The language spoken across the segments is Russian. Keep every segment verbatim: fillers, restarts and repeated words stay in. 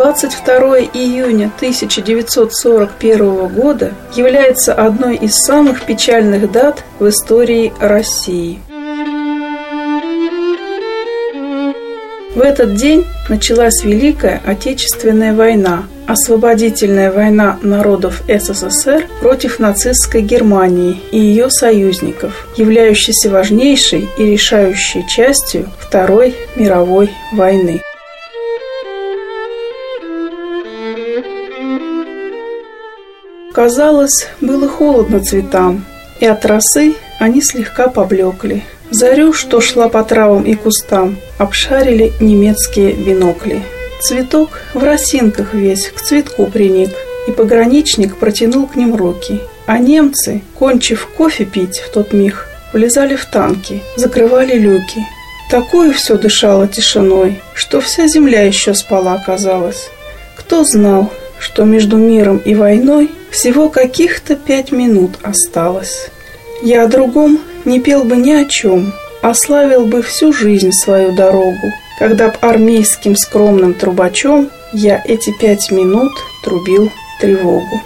двадцать второе июня тысяча девятьсот сорок первого года является одной из самых печальных дат в истории России. В этот день началась Великая Отечественная война, освободительная война народов СССР против нацистской Германии и ее союзников, являющаяся важнейшей и решающей частью Второй мировой войны. Казалось, было холодно цветам, и от росы они слегка поблекли. Зарю, что шла по травам и кустам, обшарили немецкие бинокли. Цветок в росинках весь к цветку приник, и пограничник протянул к ним руки. А немцы, кончив кофе пить в тот миг, влезали в танки, закрывали люки. Такое все дышало тишиной, что вся земля еще спала, казалось. Кто знал, что между миром и войной всего каких-то пять минут осталось. Я о другом не пел бы ни о чем, а славил бы всю жизнь свою дорогу, когда б армейским скромным трубачом я эти пять минут трубил тревогу.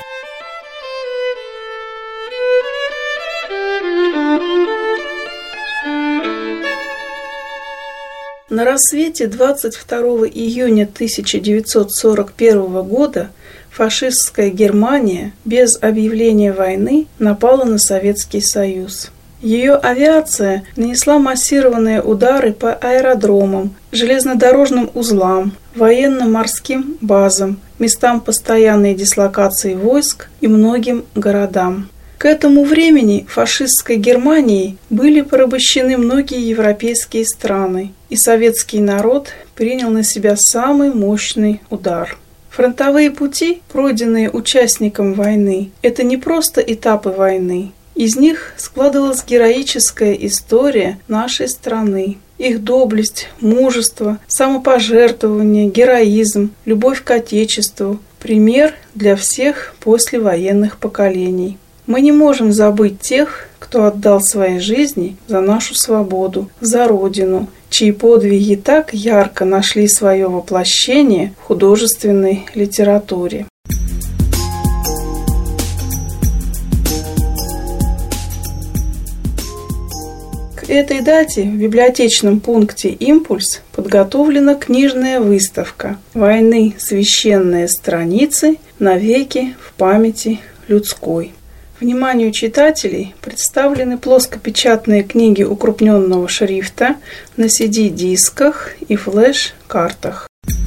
На рассвете двадцать второго июня тысяча девятьсот сорок первого года фашистская Германия без объявления войны напала на Советский Союз. Ее авиация нанесла массированные удары по аэродромам, железнодорожным узлам, военно-морским базам, местам постоянной дислокации войск и многим городам. К этому времени фашистской Германией были порабощены многие европейские страны, и советский народ принял на себя самый мощный удар. Фронтовые пути, пройденные участникам войны, это не просто этапы войны. Из них складывалась героическая история нашей страны. Их доблесть, мужество, самопожертвование, героизм, любовь к Отечеству – пример для всех послевоенных поколений. Мы не можем забыть тех, кто отдал свои жизни за нашу свободу, за Родину, чьи подвиги так ярко нашли свое воплощение в художественной литературе. К этой дате в библиотечном пункте «Импульс» подготовлена книжная выставка «Войны. Священные страницы. Навеки в памяти людской». Вниманию читателей представлены плоскопечатные книги укрупненного шрифта на си ди-дисках и флеш-картах.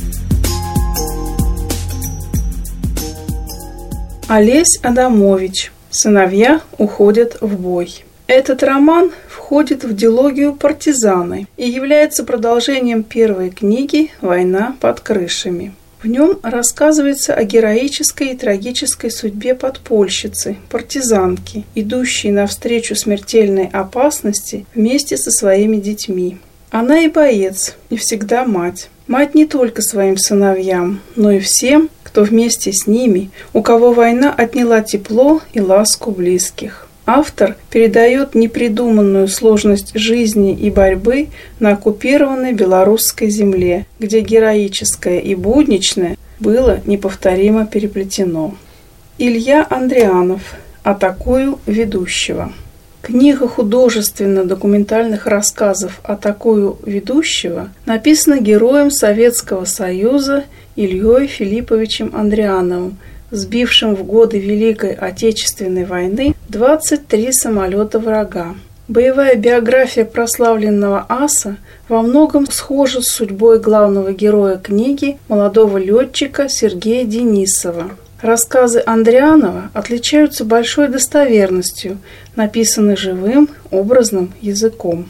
Олесь Адамович. Сыновья уходят в бой. Этот роман входит в дилогию «Партизаны» и является продолжением первой книги «Война под крышами». В нем рассказывается о героической и трагической судьбе подпольщицы, партизанки, идущей навстречу смертельной опасности вместе со своими детьми. Она и боец, и всегда мать. Мать не только своим сыновьям, но и всем, кто вместе с ними, у кого война отняла тепло и ласку близких. Автор передает непридуманную сложность жизни и борьбы на оккупированной белорусской земле, где героическое и будничное было неповторимо переплетено. Илья Андрианов. «Атакую ведущего». Книга художественно-документальных рассказов «Атакую ведущего» написана героем Советского Союза Ильей Филипповичем Андриановым, сбившим в годы Великой Отечественной войны двадцать три самолета врага. Боевая биография прославленного аса во многом схожа с судьбой главного героя книги, молодого летчика Сергея Денисова. Рассказы Андрианова отличаются большой достоверностью, написаны живым, образным языком.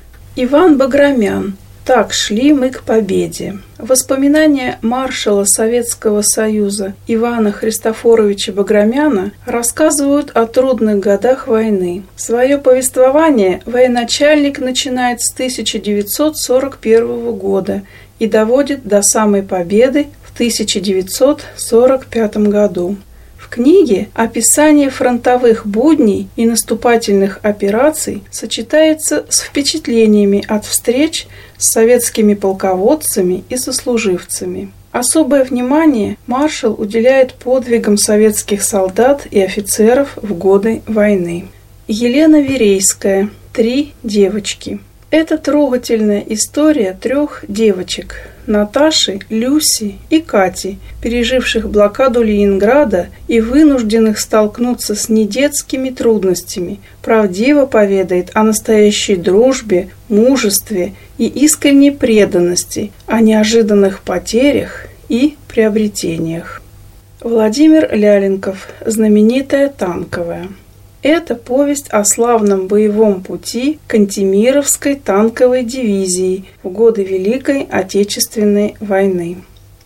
Иван Баграмян. «Так шли мы к победе». Воспоминания маршала Советского Союза Ивана Христофоровича Баграмяна рассказывают о трудных годах войны. Свое повествование военачальник начинает с тысяча девятьсот сорок первого года и доводит до самой победы в тысяча девятьсот сорок пятом году. В книге описание фронтовых будней и наступательных операций сочетается с впечатлениями от встреч с советскими полководцами и сослуживцами. Особое внимание маршал уделяет подвигам советских солдат и офицеров в годы войны. Елена Верейская. Три девочки. Это трогательная история трех девочек – Наташи, Люси и Кати, переживших блокаду Ленинграда и вынужденных столкнуться с недетскими трудностями, правдиво поведает о настоящей дружбе, мужестве и искренней преданности, о неожиданных потерях и приобретениях. Владимир Ляленков. Знаменитая танковая. Это повесть о славном боевом пути Кантемировской танковой дивизии в годы Великой Отечественной войны.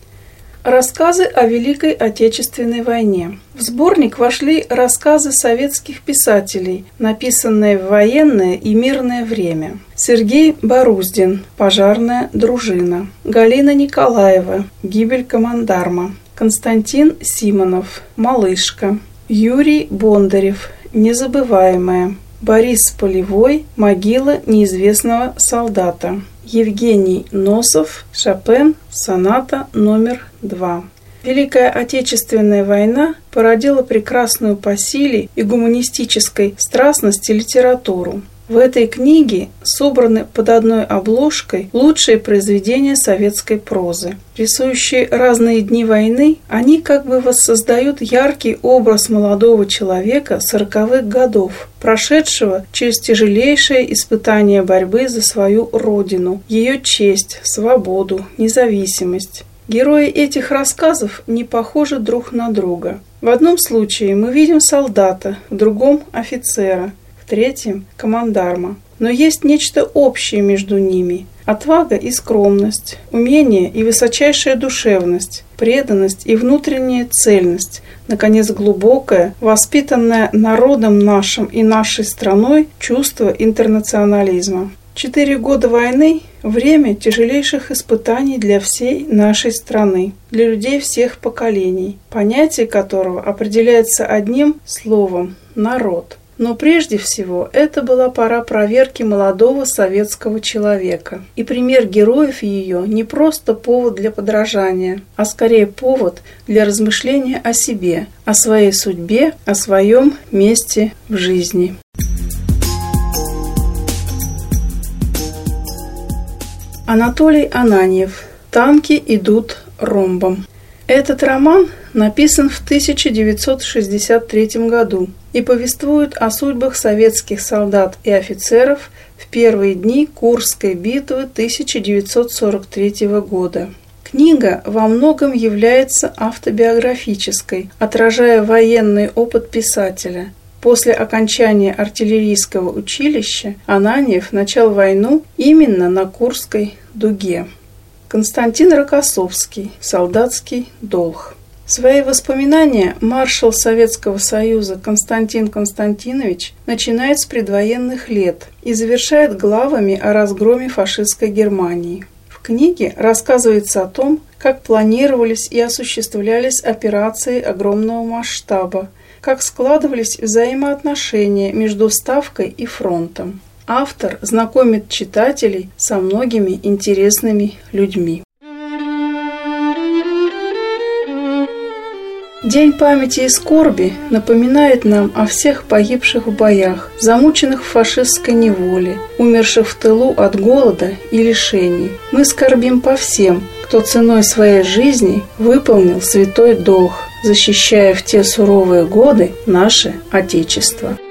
Рассказы о Великой Отечественной войне. В сборник вошли рассказы советских писателей, написанные в военное и мирное время. Сергей Боруздин. Пожарная дружина. Галина Николаева. Гибель командарма. Константин Симонов. Малышка. Юрий Бондарев. Незабываемая. Борис Полевой. Могила неизвестного солдата. Евгений Носов. Шопен. Соната номер два. Великая Отечественная война породила прекрасную по силе и гуманистической страстности литературу. В этой книге собраны под одной обложкой лучшие произведения советской прозы. Рисующие разные дни войны, они как бы воссоздают яркий образ молодого человека сороковых годов, прошедшего через тяжелейшее испытание борьбы за свою родину, ее честь, свободу, независимость. Герои этих рассказов не похожи друг на друга. В одном случае мы видим солдата, в другом – офицера, в третьем – командарма. Но есть нечто общее между ними – отвага и скромность, умение и высочайшая душевность, преданность и внутренняя цельность, наконец, глубокое, воспитанное народом нашим и нашей страной чувство интернационализма. Четыре года войны – время тяжелейших испытаний для всей нашей страны, для людей всех поколений, понятие которого определяется одним словом – народ. Но прежде всего это была пора проверки молодого советского человека. И пример героев ее не просто повод для подражания, а скорее повод для размышления о себе, о своей судьбе, о своем месте в жизни. Анатолий Ананьев. «Танки идут ромбом». Этот роман написан в тысяча девятьсот шестьдесят третьем году и повествует о судьбах советских солдат и офицеров в первые дни Курской битвы тысяча девятьсот сорок третьего года. Книга во многом является автобиографической, отражая военный опыт писателя. После окончания артиллерийского училища Ананьев начал войну именно на Курской дуге. Константин Рокоссовский. «Солдатский долг». Свои воспоминания маршал Советского Союза Константин Константинович начинает с предвоенных лет и завершает главами о разгроме фашистской Германии. В книге рассказывается о том, как планировались и осуществлялись операции огромного масштаба, как складывались взаимоотношения между Ставкой и фронтом. Автор знакомит читателей со многими интересными людьми. День памяти и скорби напоминает нам о всех погибших в боях, замученных в фашистской неволе, умерших в тылу от голода и лишений. Мы скорбим по всем, кто ценой своей жизни выполнил святой долг, защищая в те суровые годы наше Отечество.